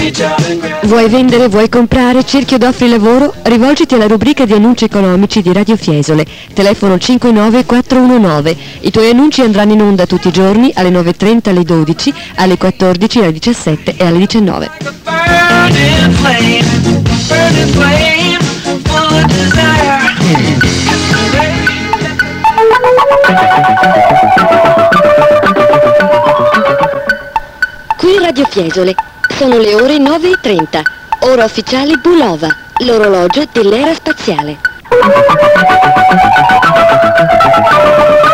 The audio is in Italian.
Vuoi vendere, vuoi comprare, cerchi ed offri lavoro? Rivolgiti alla rubrica di annunci economici di Radio Fiesole, telefono 59419. I tuoi annunci andranno in onda tutti i giorni alle 9:30, alle 12, alle 14, alle 17 e alle 19. Qui Radio Fiesole, sono le ore 9:30, ora ufficiale Bulova, l'orologio dell'era spaziale.